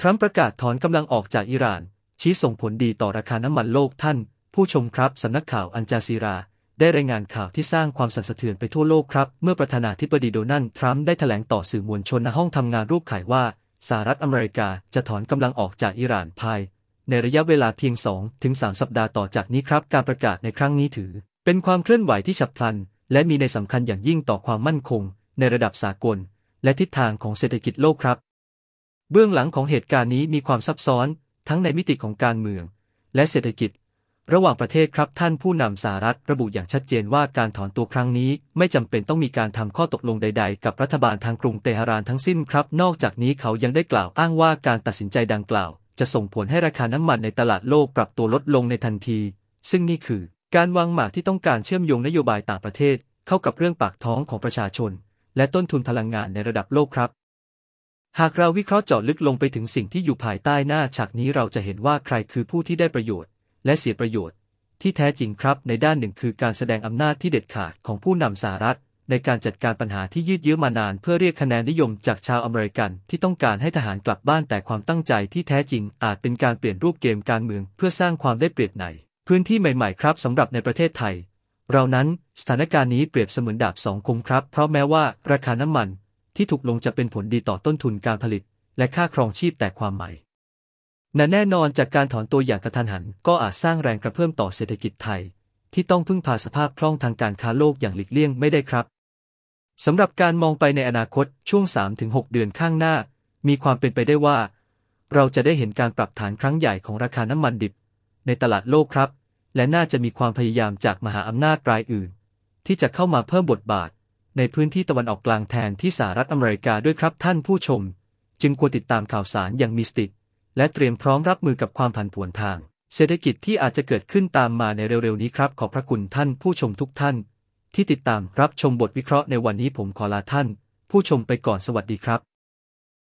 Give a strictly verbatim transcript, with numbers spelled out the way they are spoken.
ทรัมป์ประกาศถอนกำลังออกจากอิหร่านชี้ส่งผลดีต่อราคาน้ำมันโลกท่านผู้ชมครับสำนักข่าวอัลจาซีราได้รายงานข่าวที่สร้างความสั่นสะเทือนไปทั่วโลกครับเมื่อประธานาธิบดีโดนัลด์ทรัมป์ได้แถลงต่อสื่อมวลชนณห้องทำงานรูปข่ายว่าสหรัฐอเมริกาจะถอนกำลังออกจากอิหร่านภายในระยะเวลาเพียง สองถึงสาม สัปดาห์ต่อจากนี้ครับการประกาศในครั้งนี้ถือเป็นความเคลื่อนไหวที่ฉับพลันและมีนัยสำคัญอย่างยิ่งต่อความมั่นคงในระดับสากลและทิศทางของเศรษฐกิจโลกครับเบื้องหลังของเหตุการณ์นี้มีความซับซ้อนทั้งในมิติของการเมืองและเศรษฐกิจระหว่างประเทศครับท่านผู้นำสหรัฐระบุอย่างชัดเจนว่าการถอนตัวครั้งนี้ไม่จำเป็นต้องมีการทำข้อตกลงใดๆกับรัฐบาลทางกรุงเตหะรานทั้งสิ้นครับนอกจากนี้เขายังได้กล่าวอ้างว่าการตัดสินใจดังกล่าวจะส่งผลให้ราคาน้ำมันในตลาดโลกปรับตัวลดลงในทันทีซึ่งนี่คือการวางหมากที่ต้องการเชื่อมโยงนโยบายต่างประเทศเข้ากับเรื่องปากท้องของประชาชนและต้นทุนพลังงานในระดับโลกครับหากเราวิเคราะห์เจาะลึกลงไปถึงสิ่งที่อยู่ภายใต้หน้าฉากนี้เราจะเห็นว่าใครคือผู้ที่ได้ประโยชน์และเสียประโยชน์ที่แท้จริงครับในด้านหนึ่งคือการแสดงอำนาจที่เด็ดขาดของผู้นำสหรัฐในการจัดการปัญหาที่ยืดเยื้อมานานเพื่อเรียกคะแนนนิยมจากชาวอเมริกันที่ต้องการให้ทหารกลับบ้านแต่ความตั้งใจที่แท้จริงอาจเป็นการเปลี่ยนรูปเกมการเมืองเพื่อสร้างความได้เปรียบในพื้นที่ใหม่ๆครับสำหรับในประเทศไทยเรานั้นสถานการณ์นี้เปรียบเสมือนดาบสองคมครับเพราะแม้ว่าราคาน้ำมันที่ถูกลงจะเป็นผลดีต่อต้นทุนการผลิตและค่าครองชีพแต่ความใหม่นั้นแน่นอนจากการถอนตัวอย่างกระทันหันก็อาจสร้างแรงกระเพื่อมต่อเศรษฐกิจไทยที่ต้องพึ่งพาสภาพคล่องทางการค้าโลกอย่างหลีกเลี่ยงไม่ได้ครับสำหรับการมองไปในอนาคตช่วง สามถึงหก เดือนข้างหน้ามีความเป็นไปได้ว่าเราจะได้เห็นการปรับฐานครั้งใหญ่ของราคาน้ำมันดิบในตลาดโลกครับและน่าจะมีความพยายามจากมหาอำนาจรายอื่นที่จะเข้ามาเพิ่มบทบาทในพื้นที่ตะวันออกกลางแทนที่สหรัฐอเมริกาด้วยครับท่านผู้ชมจึงควรติดตามข่าวสารอย่างมีสติและเตรียมพร้อมรับมือกับความผันผวนทางเศรษฐกิจที่อาจจะเกิดขึ้นตามมาในเร็วๆนี้ครับขอบพระคุณท่านผู้ชมทุกท่านที่ติดตามรับชมบทวิเคราะห์ในวันนี้ผมขอลาท่านผู้ชมไปก่อนสวัสดีครับ